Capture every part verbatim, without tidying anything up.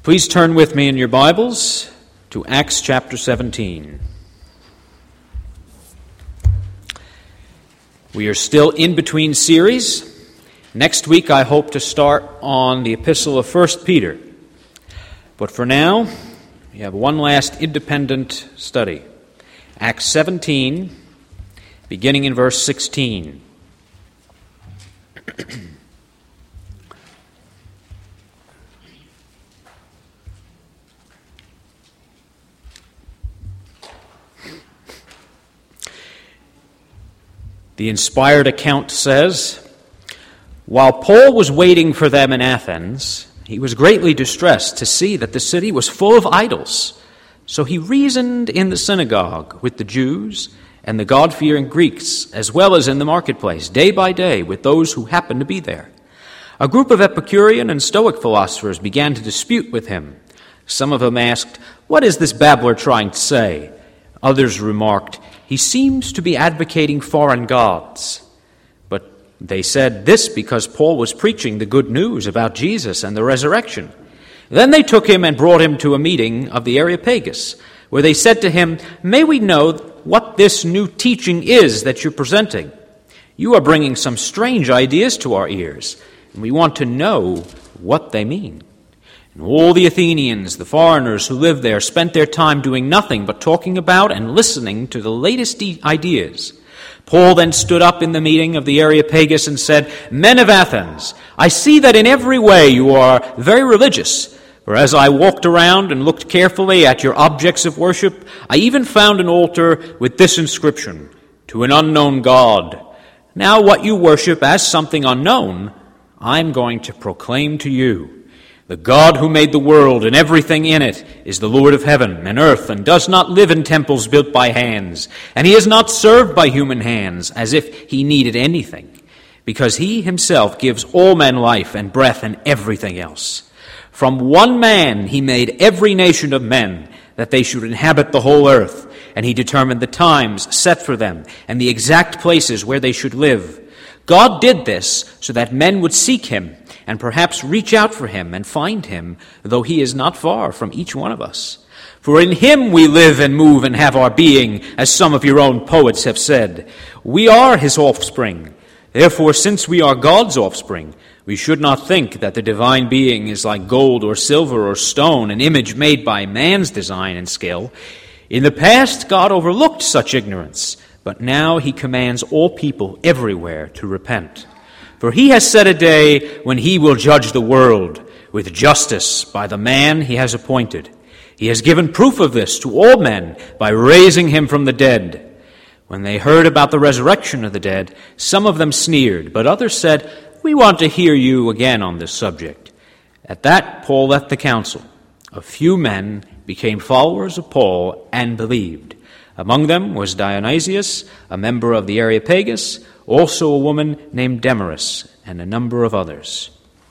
Please turn with me in your Bibles to Acts chapter seventeen. We are still in between series. Next week I hope to start on the epistle of First Peter. But for now, we have one last independent study. Acts seventeen, beginning in verse sixteen. The inspired account says, "While Paul was waiting for them in Athens, he was greatly distressed to see that the city was full of idols. So he reasoned in the synagogue with the Jews and the God-fearing Greeks, as well as in the marketplace, day by day with those who happened to be there. A group of Epicurean and Stoic philosophers began to dispute with him. Some of them asked, 'What is this babbler trying to say?' Others remarked, 'He seems to be advocating foreign gods.' But they said this because Paul was preaching the good news about Jesus and the resurrection. Then they took him and brought him to a meeting of the Areopagus, where they said to him, 'May we know what this new teaching is that you're presenting? You are bringing some strange ideas to our ears, and we want to know what they mean.' And all the Athenians, the foreigners who lived there, spent their time doing nothing but talking about and listening to the latest ideas. Paul then stood up in the meeting of the Areopagus and said, 'Men of Athens, I see that in every way you are very religious. For as I walked around and looked carefully at your objects of worship, I even found an altar with this inscription, "To an unknown God." Now what you worship as something unknown, I'm going to proclaim to you. The God who made the world and everything in it is the Lord of heaven and earth, and does not live in temples built by hands. And he is not served by human hands as if he needed anything, because he himself gives all men life and breath and everything else. From one man he made every nation of men, that they should inhabit the whole earth, and he determined the times set for them and the exact places where they should live. God did this so that men would seek him and perhaps reach out for him and find him, though he is not far from each one of us. For in him we live and move and have our being, as some of your own poets have said. We are his offspring. Therefore, since we are God's offspring, we should not think that the divine being is like gold or silver or stone, an image made by man's design and skill. In the past, God overlooked such ignorance, but now he commands all people everywhere to repent. For he has set a day when he will judge the world with justice by the man he has appointed. He has given proof of this to all men by raising him from the dead. When they heard about the resurrection of the dead, some of them sneered, but others said, 'We want to hear you again on this subject.' At that, Paul left the council. A few men became followers of Paul and believed. Among them was Dionysius, a member of the Areopagus, also a woman named Damaris, and a number of others."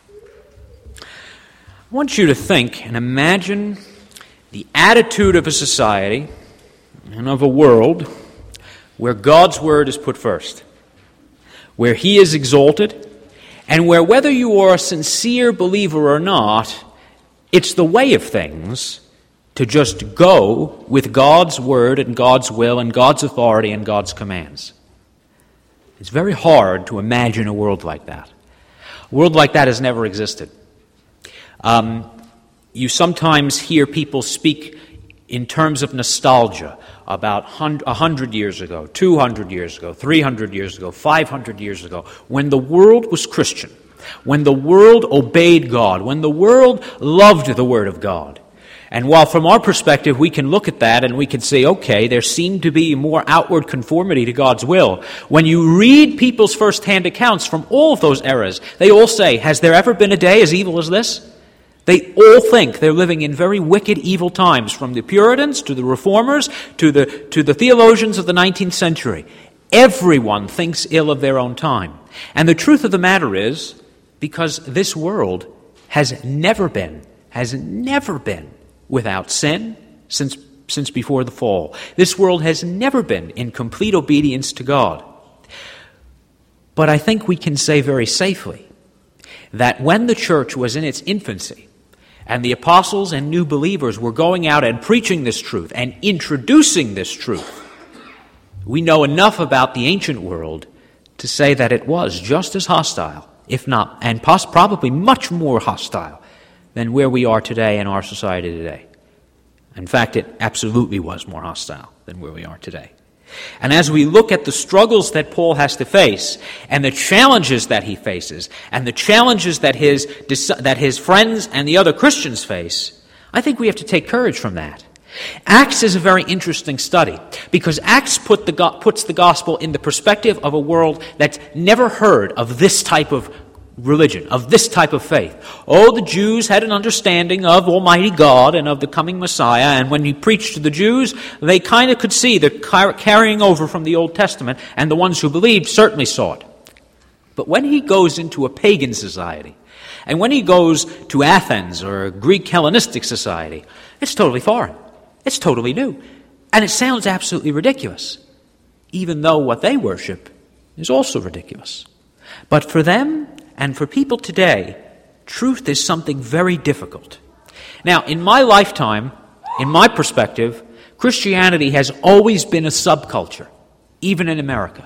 I want you to think and imagine the attitude of a society and of a world where God's word is put first, where he is exalted, and where whether you are a sincere believer or not, it's the way of things to just go with God's word and God's will and God's authority and God's commands. It's very hard to imagine a world like that. A world like that has never existed. Um, you sometimes hear people speak in terms of nostalgia about one hundred years ago, two hundred years ago, three hundred years ago, five hundred years ago, when the world was Christian, when the world obeyed God, when the world loved the Word of God. And while from our perspective we can look at that and we can say, okay, there seemed to be more outward conformity to God's will, when you read people's first-hand accounts from all of those eras, they all say, has there ever been a day as evil as this? They all think they're living in very wicked, evil times, from the Puritans to the Reformers to the, to the theologians of the nineteenth century. Everyone thinks ill of their own time. And the truth of the matter is, because this world has never been, has never been without sin since, since before the fall. This world has never been in complete obedience to God. But I think we can say very safely that when the church was in its infancy, And the apostles and new believers were going out and preaching this truth and introducing this truth. We know enough about the ancient world to say that it was just as hostile, if not, and pos- probably much more hostile than where we are today in our society today. In fact, it absolutely was more hostile than where we are today. And as we look at the struggles that Paul has to face, and the challenges that he faces, and the challenges that his that his friends and the other Christians face, I think we have to take courage from that. Acts is a very interesting study, because Acts put the, puts the gospel in the perspective of a world that's never heard of this type of religion, of this type of faith. Oh, the Jews had an understanding of Almighty God and of the coming Messiah, and when he preached to the Jews, they kind of could see the car- carrying over from the Old Testament, and the ones who believed certainly saw it. But when he goes into a pagan society, and when he goes to Athens or a Greek Hellenistic society, it's totally foreign. It's totally new. And it sounds absolutely ridiculous, even though what they worship is also ridiculous. But for them, and for people today, truth is something very difficult. Now, in my lifetime, in my perspective, Christianity has always been a subculture, even in America.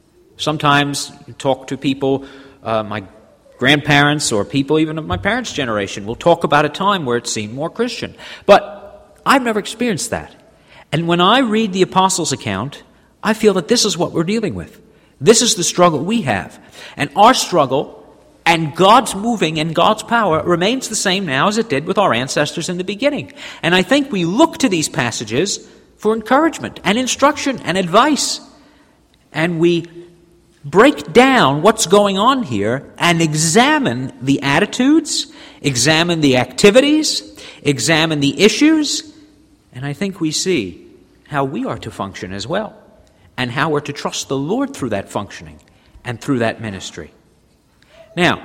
Sometimes you talk to people, uh, my grandparents or people even of my parents' generation will talk about a time where it seemed more Christian. But I've never experienced that. And when I read the Apostles' account, I feel that this is what we're dealing with. This is the struggle we have. And our struggle and God's moving and God's power remains the same now as it did with our ancestors in the beginning. And I think we look to these passages for encouragement and instruction and advice. And we break down what's going on here and examine the attitudes, examine the activities, examine the issues, and I think we see how we are to function as well, and how we're to trust the Lord through that functioning and through that ministry. Now,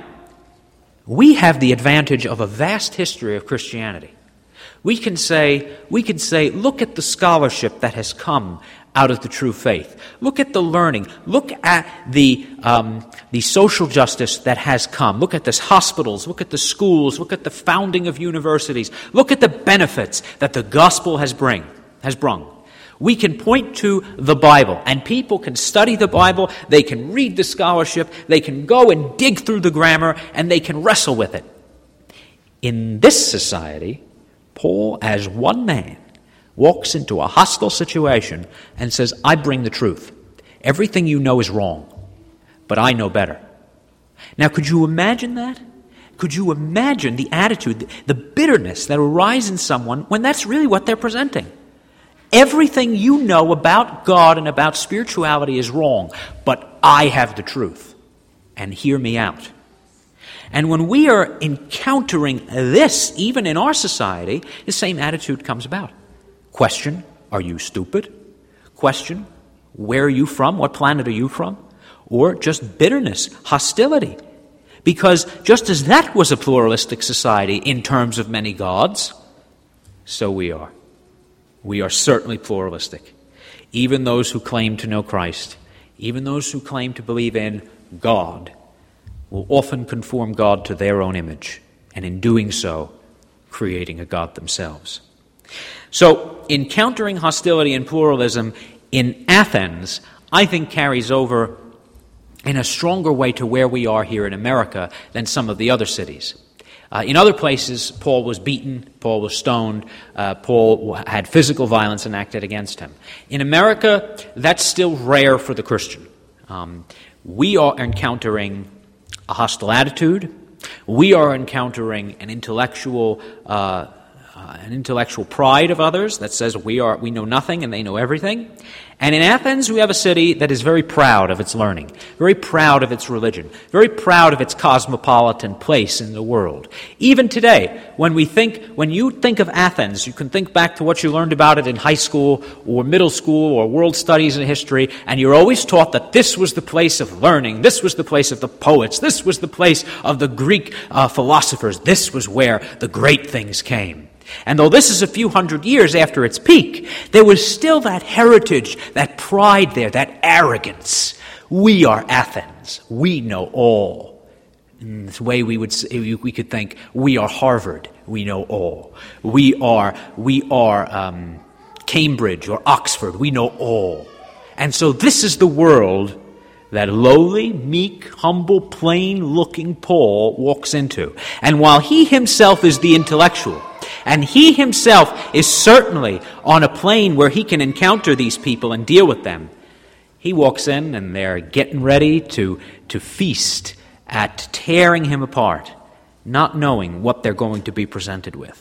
we have the advantage of a vast history of Christianity. We can say, we can say, look at the scholarship that has come out of the true faith. Look at the learning. Look at the um, the social justice that has come. Look at the hospitals. Look at the schools. Look at the founding of universities. Look at the benefits that the gospel has bring has brung. We can point to the Bible, and people can study the Bible, they can read the scholarship, they can go and dig through the grammar, and they can wrestle with it. In this society, Paul, as one man, walks into a hostile situation and says, I bring the truth. Everything you know is wrong, but I know better. Now, could you imagine that? Could you imagine the attitude, the bitterness that arises in someone when that's really what they're presenting? Everything you know about God and about spirituality is wrong, but I have the truth, and hear me out. And when we are encountering this, even in our society, the same attitude comes about. Question, are you stupid? Question, where are you from? What planet are you from? Or just bitterness, hostility. Because just as that was a pluralistic society in terms of many gods, so we are. We are certainly pluralistic. Even those who claim to know Christ, even those who claim to believe in God, will often conform God to their own image, and in doing so, creating a God themselves. So, encountering hostility and pluralism in Athens, I think carries over in a stronger way to where we are here in America than some of the other cities. Uh, in other places, Paul was beaten, Paul was stoned, uh, Paul had physical violence enacted against him. In America, that's still rare for the Christian. Um, we are encountering a hostile attitude. We are encountering an intellectual, uh, uh, an intellectual pride of others that says we are we know nothing and they know everything. And in Athens, we have a city that is very proud of its learning, very proud of its religion, very proud of its cosmopolitan place in the world. Even today, when we think, when you think of Athens, you can think back to what you learned about it in high school or middle school or world studies and history, and you're always taught that this was the place of learning, this was the place of the poets, this was the place of the Greek uh, philosophers, this was where the great things came. And though this is a few hundred years after its peak, there was still that heritage, that pride there, that arrogance. We are Athens. We know all. In this way we would we could think, we are Harvard. we know all. We are, we are um, Cambridge or Oxford, we know all. And so this is the world that lowly, meek, humble, plain-looking Paul walks into. And while he himself is the intellectual, and he himself is certainly on a plane where he can encounter these people and deal with them, he walks in and they're getting ready to, to feast at tearing him apart, not knowing what they're going to be presented with.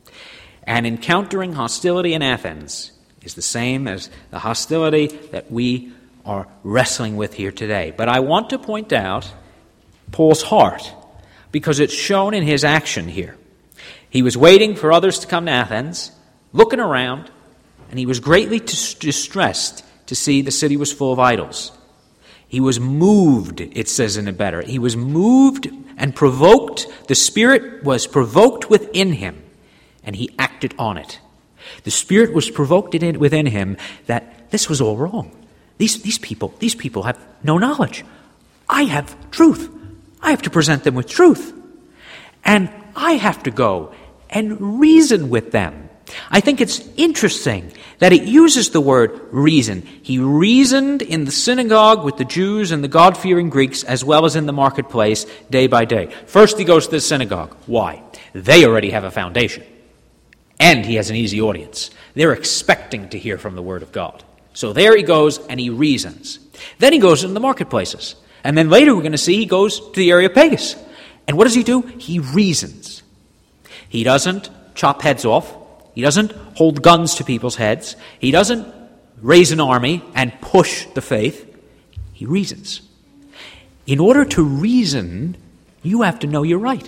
And encountering hostility in Athens is the same as the hostility that we are wrestling with here today. But I want to point out Paul's heart, because it's shown in his action here. He was waiting for others to come to Athens, looking around, and he was greatly distressed to see the city was full of idols. He was moved, it says in a better. He was moved and provoked. The Spirit was provoked within him, and he acted on it. The Spirit was provoked in, within him that this was all wrong. These, these people, these people have no knowledge. I have truth. I have to present them with truth. And I have to go and reason with them. I think it's interesting that it uses the word reason. He reasoned in the synagogue with the Jews and the God-fearing Greeks as well as in the marketplace day by day. First he goes to the synagogue. Why? They already have a foundation. And he has an easy audience. They're expecting to hear from the Word of God. So there he goes and he reasons. Then he goes into the marketplaces. And then later we're going to see he goes to the Areopagus. And what does he do? He reasons. He doesn't chop heads off. He doesn't hold guns to people's heads. He doesn't raise an army and push the faith. He reasons. In order to reason, you have to know you're right.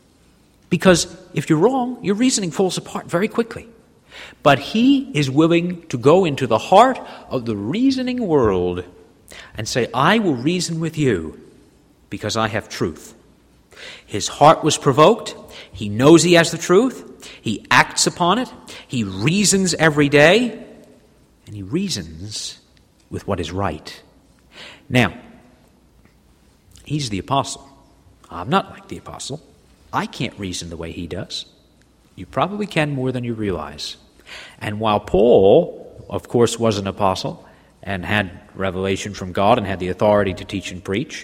Because if you're wrong, your reasoning falls apart very quickly. But he is willing to go into the heart of the reasoning world and say, I will reason with you because I have truth. His heart was provoked. He knows he has the truth. He acts upon it. He reasons every day. And he reasons with what is right. Now, he's the apostle. I'm not like the apostle. I can't reason the way he does. You probably can more than you realize. And while Paul, of course, was an apostle and had revelation from God and had the authority to teach and preach,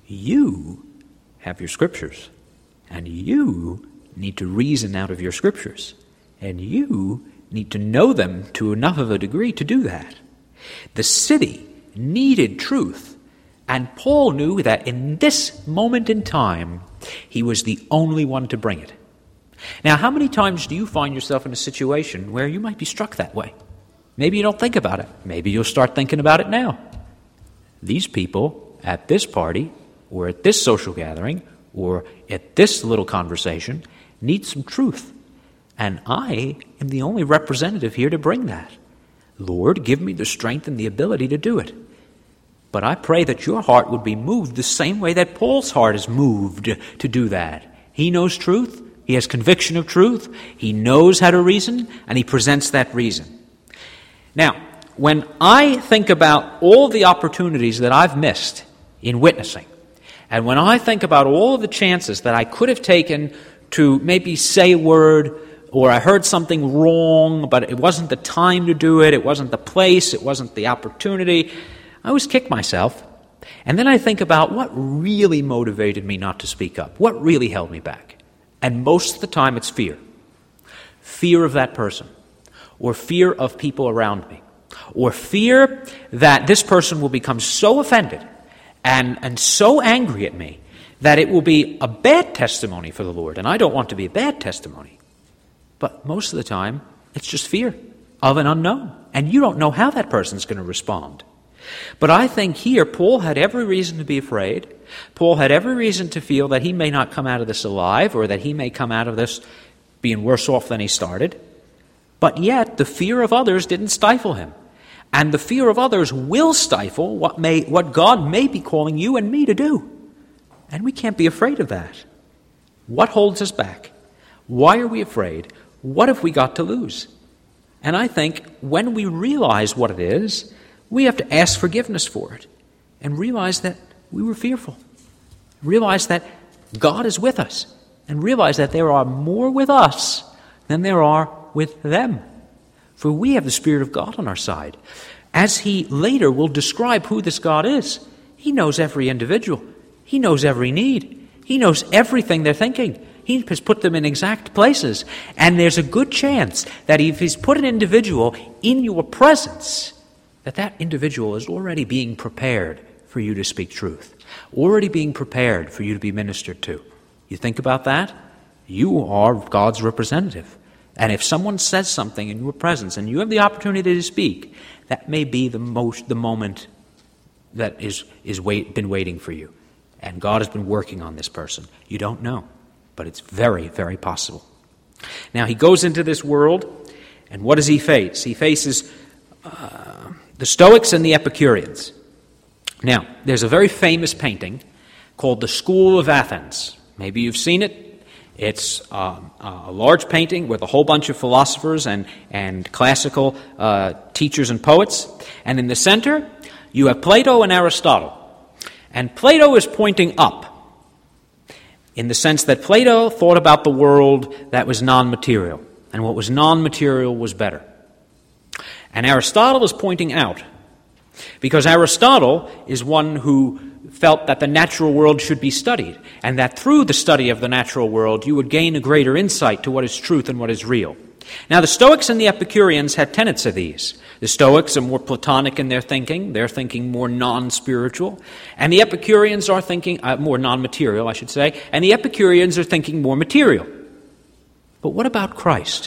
you have your scriptures. And you need to reason out of your scriptures. And you need to know them to enough of a degree to do that. The city needed truth. And Paul knew that in this moment in time, he was the only one to bring it. Now, how many times do you find yourself in a situation where you might be struck that way? Maybe you don't think about it. Maybe you'll start thinking about it now. These people at this party, or at this social gathering, or at this little conversation, need some truth. And I am the only representative here to bring that. Lord, give me the strength and the ability to do it. But I pray that your heart would be moved the same way that Paul's heart is moved to do that. He knows truth. He has conviction of truth. He knows how to reason, and he presents that reason. Now, when I think about all the opportunities that I've missed in witnessing, and when I think about all of the chances that I could have taken to maybe say a word, or I heard something wrong, but it wasn't the time to do it, it wasn't the place, it wasn't the opportunity, I always kick myself. And then I think about what really motivated me not to speak up, what really held me back. And most of the time it's fear. Fear of that person, or fear of people around me, or fear that this person will become so offended and, and so angry at me that it will be a bad testimony for the Lord. And I don't want to be a bad testimony. But most of the time, it's just fear of an unknown. And you don't know how that person's going to respond. But I think here, Paul had every reason to be afraid. Paul had every reason to feel that he may not come out of this alive, or that he may come out of this being worse off than he started. But yet, the fear of others didn't stifle him. And the fear of others will stifle what may, what God may be calling you and me to do. And we can't be afraid of that. What holds us back? Why are we afraid? What have we got to lose? And I think when we realize what it is, we have to ask forgiveness for it and realize that we were fearful. Realize that God is with us and realize that there are more with us than there are with them. For we have the Spirit of God on our side. As he later will describe who this God is, he knows every individual. He knows every need. He knows everything they're thinking. He has put them in exact places. And there's a good chance that if he's put an individual in your presence, that that individual is already being prepared for you to speak truth, already being prepared for you to be ministered to. You think about that? You are God's representative. And if someone says something in your presence and you have the opportunity to speak, that may be the most the moment that is is wait, been waiting for you. And God has been working on this person. You don't know, but it's very, very possible. Now, he goes into this world, and what does he face? He faces uh, the Stoics and the Epicureans. Now, there's a very famous painting called The School of Athens. Maybe you've seen it. It's uh, a large painting with a whole bunch of philosophers and, and classical uh, teachers and poets. And in the center, you have Plato and Aristotle. And Plato is pointing up, in the sense that Plato thought about the world that was non-material, and what was non-material was better. And Aristotle is pointing out, because Aristotle is one who felt that the natural world should be studied, and that through the study of the natural world you would gain a greater insight to what is truth and what is real. Now, the Stoics and the Epicureans had tenets of these. The Stoics are more Platonic in their thinking. They're thinking more non-spiritual. And the Epicureans are thinking, uh, more non-material, I should say. And the Epicureans are thinking more material. But what about Christ?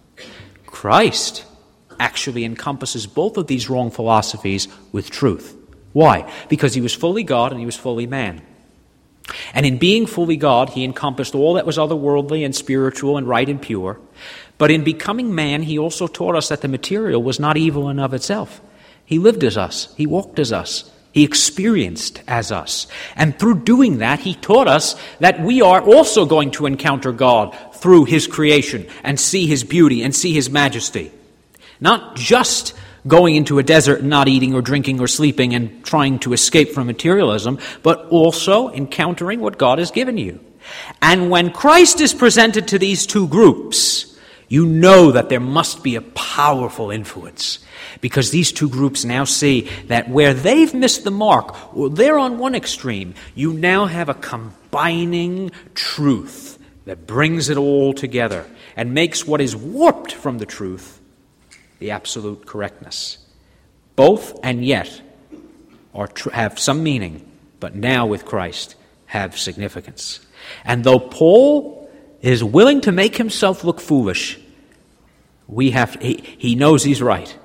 Christ actually encompasses both of these wrong philosophies with truth. Why? Because he was fully God and he was fully man. And in being fully God, he encompassed all that was otherworldly and spiritual and right and pure. But in becoming man, he also taught us that the material was not evil in of itself. He lived as us. He walked as us. He experienced as us. And through doing that, he taught us that we are also going to encounter God through his creation and see his beauty and see his majesty. Not just going into a desert and not eating or drinking or sleeping and trying to escape from materialism, but also encountering what God has given you. And when Christ is presented to these two groups, you know that there must be a powerful influence, because these two groups now see that where they've missed the mark, or they're on one extreme, you now have a combining truth that brings it all together and makes what is warped from the truth the absolute correctness. Both and yet are tr- have some meaning, but now with Christ have significance. And though Paul is willing to make himself look foolish, we have he, he knows he's right.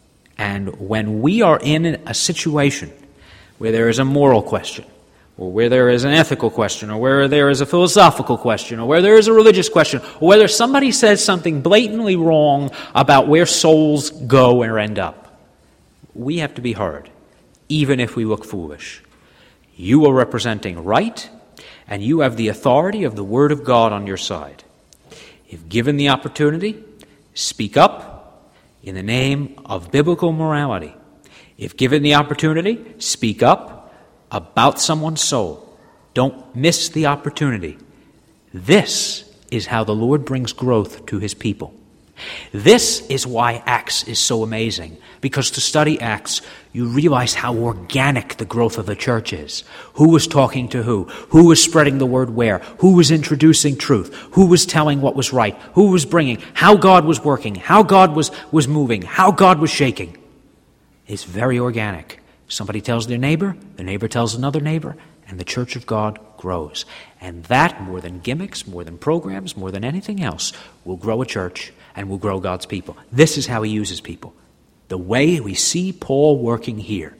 And when we are in a situation where there is a moral question, or where there is an ethical question, or where there is a philosophical question, or where there is a religious question, or whether somebody says something blatantly wrong about where souls go or end up, we have to be heard, even if we look foolish. You are representing right, and you have the authority of the Word of God on your side. If given the opportunity, speak up in the name of biblical morality. If given the opportunity, speak up about someone's soul. Don't miss the opportunity. This is how the Lord brings growth to his people. This is why Acts is so amazing, because to study Acts, you realize how organic the growth of the church is. Who was talking to who? Who was spreading the word where? Who was introducing truth? Who was telling what was right? Who was bringing? How God was working? How God was, was moving? How God was shaking? It's very organic. Somebody tells their neighbor, the neighbor tells another neighbor, and the church of God grows. And that, more than gimmicks, more than programs, more than anything else, will grow a church and will grow God's people. This is how he uses people. The way we see Paul working here.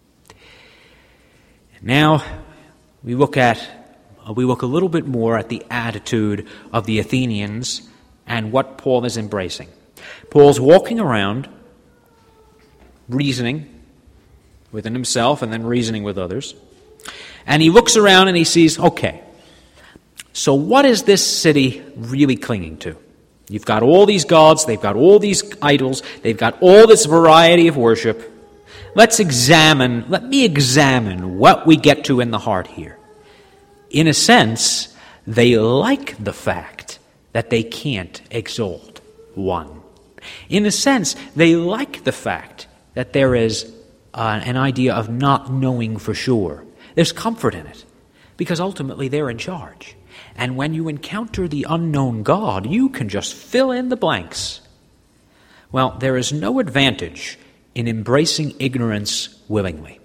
Now, we look at we look a little bit more at the attitude of the Athenians and what Paul is embracing. Paul's walking around, reasoning within himself and then reasoning with others. And he looks around and he sees, okay, so what is this city really clinging to? You've got all these gods, they've got all these idols, they've got all this variety of worship. Let's examine, let me examine what we get to in the heart here. In a sense, They like the fact that they can't exalt one. In a sense, they like the fact that there is uh, an idea of not knowing for sure. There's comfort in it, because ultimately they're in charge. And when you encounter the unknown God, you can just fill in the blanks. Well, there is no advantage in embracing ignorance willingly.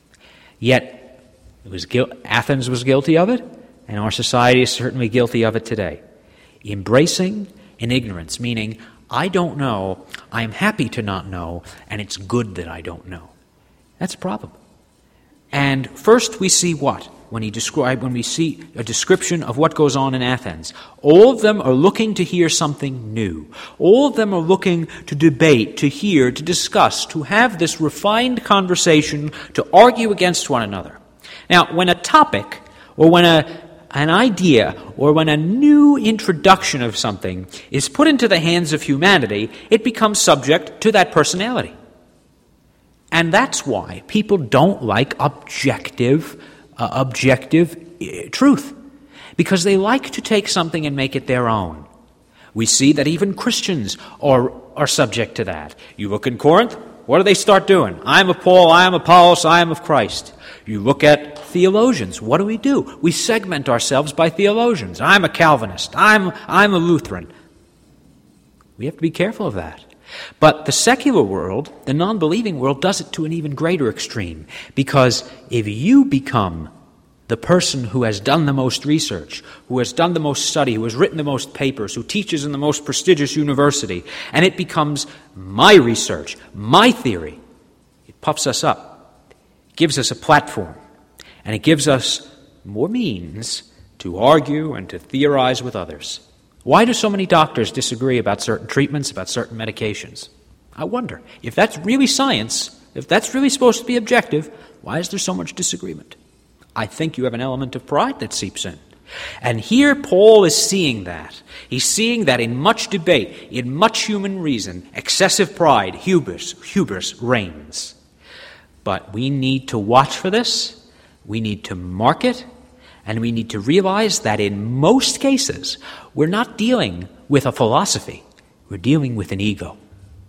Yet, it was guilt, Athens was guilty of it, and our society is certainly guilty of it today. Embracing an ignorance, meaning, I don't know, I'm happy to not know, and it's good that I don't know. That's a problem. And first we see what? When he described, when we see a description of what goes on in Athens. All of them are looking to hear something new. All of them are looking to debate, to hear, to discuss, to have this refined conversation, to argue against one another. Now, when a topic, or when a an idea, or when a new introduction of something is put into the hands of humanity, it becomes subject to that personality. And that's why people don't like objective, uh, objective uh, truth, because they like to take something and make it their own. We see that even Christians are, are subject to that. You look in Corinth, what do they start doing? I am of Paul, I am of Apollos, I am of Christ. You look at theologians, what do we do? We segment ourselves by theologians. I'm a Calvinist, I'm, I'm a Lutheran. We have to be careful of that. But the secular world, the non-believing world, does it to an even greater extreme. Because if you become the person who has done the most research, who has done the most study, who has written the most papers, who teaches in the most prestigious university, and it becomes my research, my theory, it puffs us up, gives us a platform, and it gives us more means to argue and to theorize with others. Why do so many doctors disagree about certain treatments, about certain medications? I wonder, if that's really science, if that's really supposed to be objective, why is there so much disagreement? I think you have an element of pride that seeps in. And here Paul is seeing that. He's seeing that in much debate, in much human reason, excessive pride, hubris, hubris reigns. But we need to watch for this, we need to mark it, and we need to realize that in most cases, we're not dealing with a philosophy, we're dealing with an ego.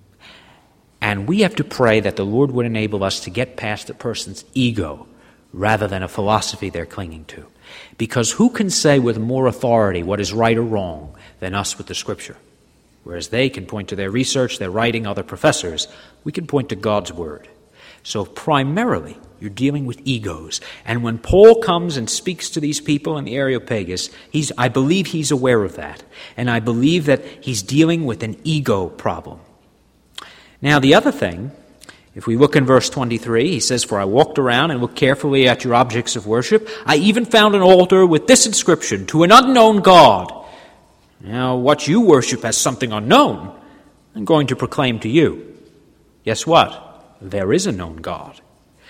And we have to pray that the Lord would enable us to get past a person's ego rather than a philosophy they're clinging to. Because who can say with more authority what is right or wrong than us with the Scripture? Whereas they can point to their research, their writing, other professors, we can point to God's Word. So primarily, you're dealing with egos. And when Paul comes and speaks to these people in the Areopagus, he's, I believe he's aware of that. And I believe that he's dealing with an ego problem. Now, the other thing, if we look in verse twenty-three, he says, "For I walked around and looked carefully at your objects of worship. I even found an altar with this inscription, 'To an unknown God.' Now, what you worship as something unknown, I'm going to proclaim to you. Guess what? There is a known God."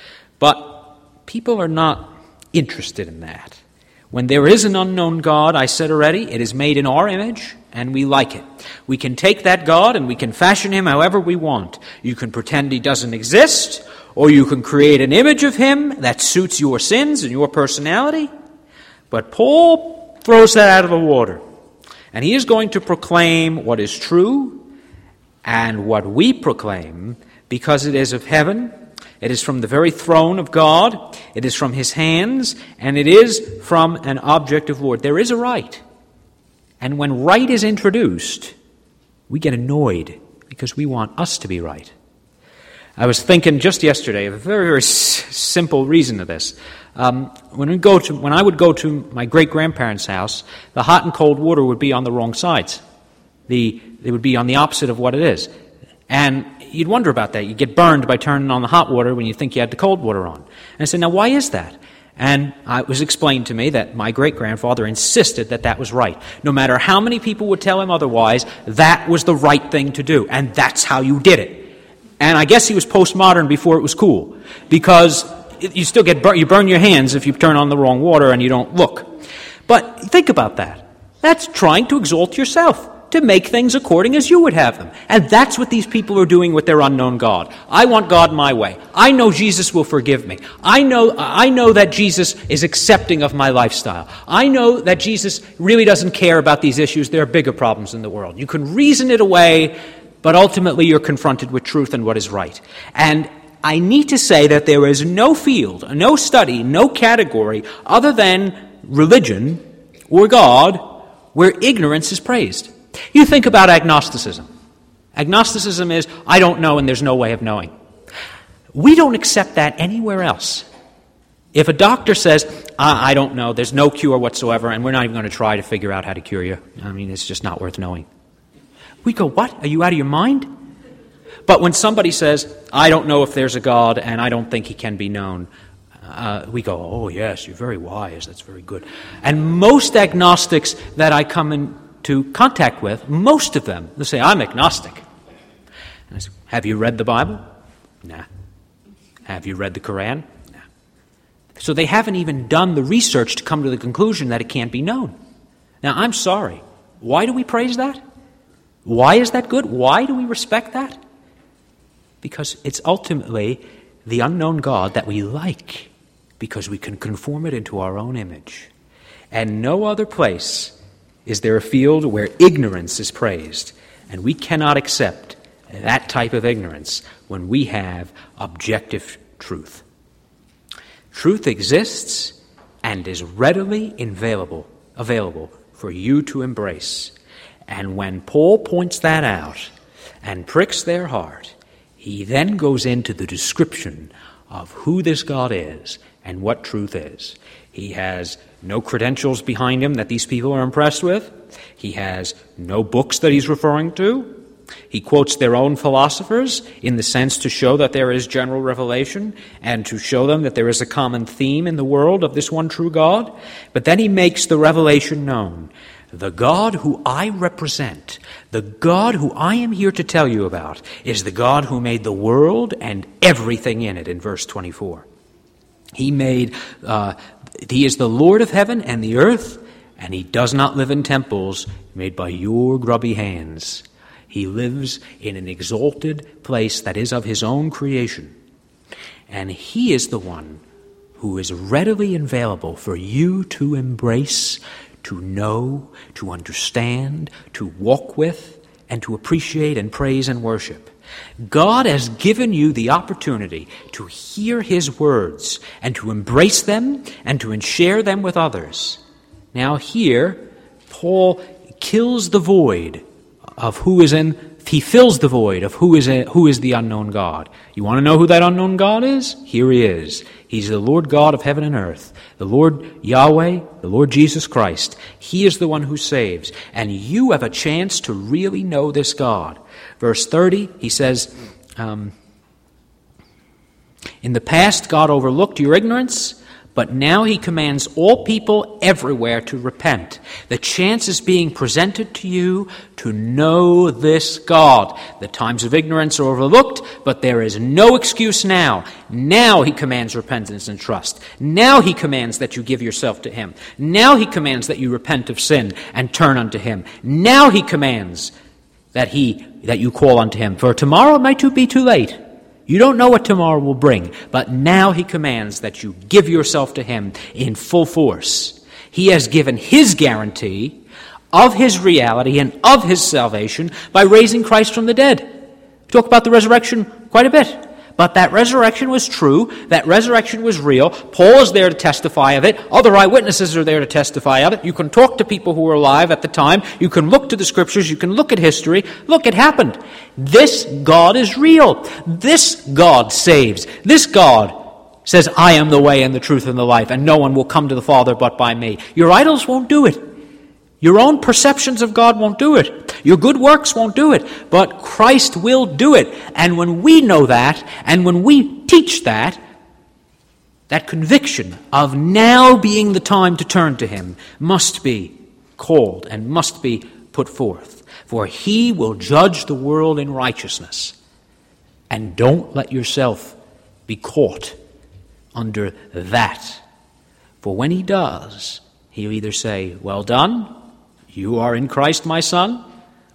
But people are not interested in that. When there is an unknown God, I said already, it is made in our image, and we like it. We can take that God and we can fashion him however we want. You can pretend he doesn't exist, or you can create an image of him that suits your sins and your personality. But Paul throws that out of the water. And he is going to proclaim what is true and what we proclaim, because it is of heaven, it is from the very throne of God, it is from his hands, and it is from an object of Lord. There is a right. And when right is introduced, we get annoyed because we want us to be right. I was thinking just yesterday of a very, very s- simple reason to this. Um, when we go to, when I would go to my great-grandparents' house, the hot and cold water would be on the wrong sides. The, it would be on the opposite of what it is. And you'd wonder about that. You'd get burned by turning on the hot water when you think you had the cold water on. And I said, now why is that? And it was explained to me that my great-grandfather insisted that that was right. No matter how many people would tell him otherwise, that was the right thing to do. And that's how you did it. And I guess he was postmodern before it was cool. Because you still get bur- you burn your hands if you turn on the wrong water and you don't look. But think about that. That's trying to exalt yourself. to make things according as you would have them. And that's what these people are doing with their unknown God. I want God my way. I know Jesus will forgive me. I know, I know that Jesus is accepting of my lifestyle. I know that Jesus really doesn't care about these issues. There are bigger problems in the world. You can reason it away, but ultimately you're confronted with truth and what is right. And I need to say that there is no field, no study, no category other than religion or God where ignorance is praised. You think about agnosticism. Agnosticism is, I don't know and there's no way of knowing. We don't accept that anywhere else. If a doctor says, I, I don't know, there's no cure whatsoever, and we're not even going to try to figure out how to cure you, I mean, it's just not worth knowing. We go, what? Are you out of your mind? But when somebody says, I don't know if there's a God and I don't think he can be known, uh, we go, oh yes, you're very wise, that's very good. And most agnostics that I come into contact with, most of them, they say, I'm agnostic. And I say, have you read the Bible? Nah. Have you read the Quran? Nah. So they haven't even done the research to come to the conclusion that it can't be known. Now, I'm sorry. Why do we praise that? Why is that good? Why do we respect that? Because it's ultimately the unknown God that we like, because we can conform it into our own image. And no other place is there a field where ignorance is praised, and we cannot accept that type of ignorance when we have objective truth. Truth exists and is readily available, available for you to embrace. And when Paul points that out and pricks their heart, he then goes into the description of who this God is and what truth is. He has no credentials behind him that these people are impressed with. He has no books that he's referring to. He quotes their own philosophers in the sense to show that there is general revelation and to show them that there is a common theme in the world of this one true God. But then he makes the revelation known. The God who I represent, the God who I am here to tell you about, is the God who made the world and everything in it, in verse twenty-four. He made, uh, he is the Lord of heaven and the earth, and he does not live in temples made by your grubby hands. He lives in an exalted place that is of his own creation. And he is the one who is readily available for you to embrace, to know, to understand, to walk with, and to appreciate and praise and worship. God has given you the opportunity to hear his words and to embrace them and to share them with others. Now here, Paul kills the void of who is in, he fills the void of who is in, who is the unknown God. You want to know who that unknown God is? Here he is. He's the Lord God of heaven and earth, the Lord Yahweh, the Lord Jesus Christ. He is the one who saves, and you have a chance to really know this God. Verse thirty, he says, um, in the past God overlooked your ignorance, but now he commands all people everywhere to repent. The chance is being presented to you to know this God. The times of ignorance are overlooked, but there is no excuse now. Now he commands repentance and trust. Now he commands that you give yourself to him. Now he commands that you repent of sin and turn unto him. Now he commands that he that you call unto him. For tomorrow it might be too late. You don't know what tomorrow will bring, but now he commands that you give yourself to him in full force. He has given his guarantee of his reality and of his salvation by raising Christ from the dead. We talk about the resurrection quite a bit, but that resurrection was true, that resurrection was real. Paul is there to testify of it. Other eyewitnesses are there to testify of it. You can talk to people who were alive at the time. You can look to the scriptures. You can look at history. Look, it happened. This God is real. This God saves. This God says, I am the way and the truth and the life, and no one will come to the Father but by me. Your idols won't do it. Your own perceptions of God won't do it. Your good works won't do it. But Christ will do it. And when we know that, and when we teach that, that conviction of now being the time to turn to him must be called and must be put forth. For he will judge the world in righteousness. And don't let yourself be caught under that. For when he does, he'll either say, well done, you are in Christ, my son,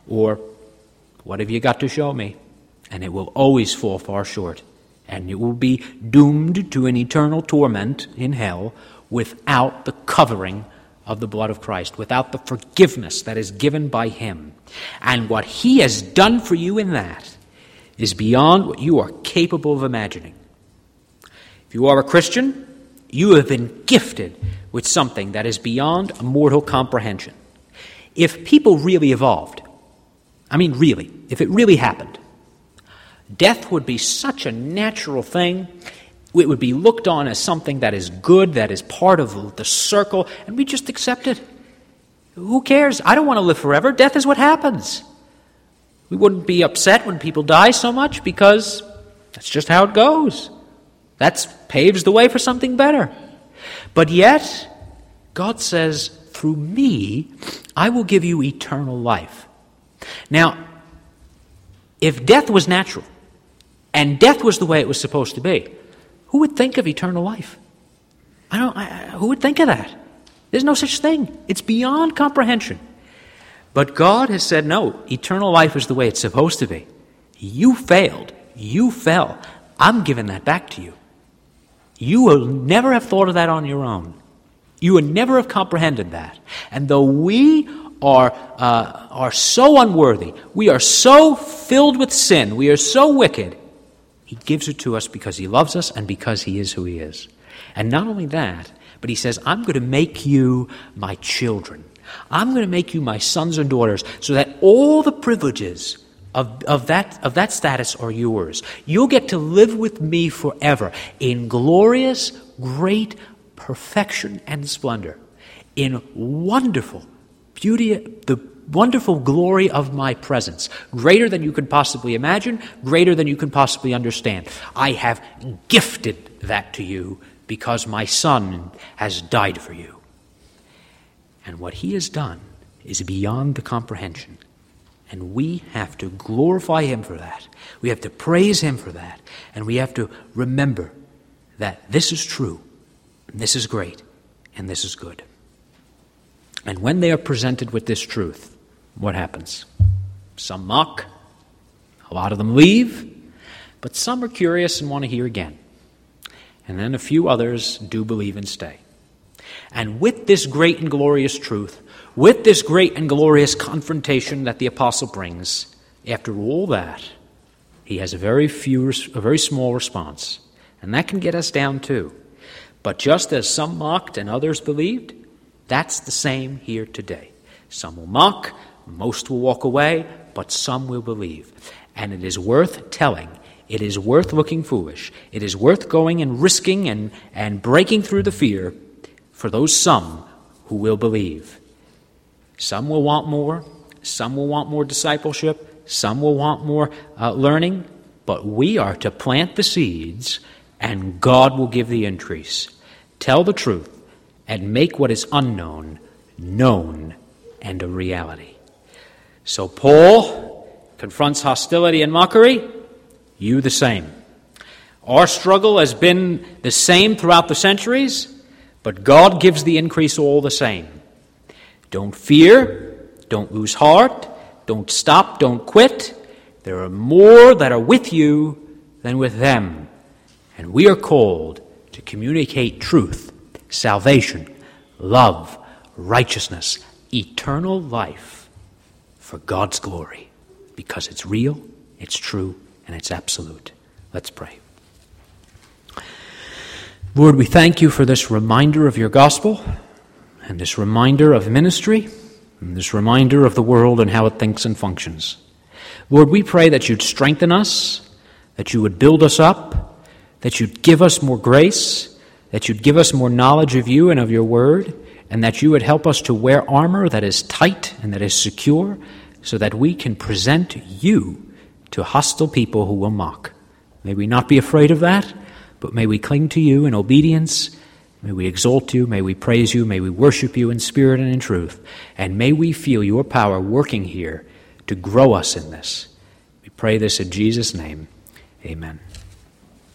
Or, what have you got to show me? And it will always fall far short. And it will be doomed to an eternal torment in hell without the covering of the blood of Christ, without the forgiveness that is given by him. And what he has done for you in that is beyond what you are capable of imagining. If you are a Christian, you have been gifted with something that is beyond mortal comprehension. If people really evolved, I mean really, if it really happened, death would be such a natural thing. It would be looked on as something that is good, that is part of the circle, and we just accept it. Who cares? I don't want to live forever. Death is what happens. We wouldn't be upset when people die so much because that's just how it goes. That paves the way for something better. But yet, God says, through me, I will give you eternal life. Now, if death was natural, and death was the way it was supposed to be, who would think of eternal life? I don't. I, who would think of that? There's no such thing. It's beyond comprehension. But God has said, no, eternal life is the way it's supposed to be. You failed. You fell. I'm giving that back to you. You will never have thought of that on your own. You would never have comprehended that. And though we are uh, are so unworthy, we are so filled with sin, we are so wicked, he gives it to us because he loves us and because he is who he is. And not only that, but he says, I'm going to make you my children. I'm going to make you my sons and daughters so that all the privileges of, of, that, of that status are yours. You'll get to live with me forever in glorious, great perfection and splendor, in wonderful beauty, the wonderful glory of my presence, greater than you could possibly imagine, greater than you can possibly understand. I have gifted that to you because my Son has died for you. And what he has done is beyond the comprehension. And we have to glorify him for that. We have to praise him for that. And we have to remember that this is true, and this is great, and this is good. And when they are presented with this truth, what happens? Some mock, a lot of them leave, but some are curious and want to hear again. And then a few others do believe and stay. And with this great and glorious truth, with this great and glorious confrontation that the apostle brings, after all that, he has a very few, a very small response. And that can get us down too. But just as some mocked and others believed, that's the same here today. Some will mock, most will walk away, but some will believe. And it is worth telling. It is worth looking foolish. It is worth going and risking and, and breaking through the fear for those some who will believe. Some will want more. Some will want more discipleship. Some will want more uh, learning. But we are to plant the seeds, and God will give the increase. Tell the truth and make what is unknown known and a reality. So Paul confronts hostility and mockery. You the same. Our struggle has been the same throughout the centuries, but God gives the increase all the same. Don't fear. Don't lose heart. Don't stop. Don't quit. There are more that are with you than with them. And we are called to communicate truth, salvation, love, righteousness, eternal life for God's glory, because it's real, it's true, and it's absolute. Let's pray. Lord, we thank you for this reminder of your gospel and this reminder of ministry and this reminder of the world and how it thinks and functions. Lord, we pray that you'd strengthen us, that you would build us up, that you'd give us more grace, that you'd give us more knowledge of you and of your word, and that you would help us to wear armor that is tight and that is secure so that we can present you to hostile people who will mock. May we not be afraid of that, but may we cling to you in obedience. May we exalt you, may we praise you, may we worship you in spirit and in truth, and may we feel your power working here to grow us in this. We pray this in Jesus' name. Amen.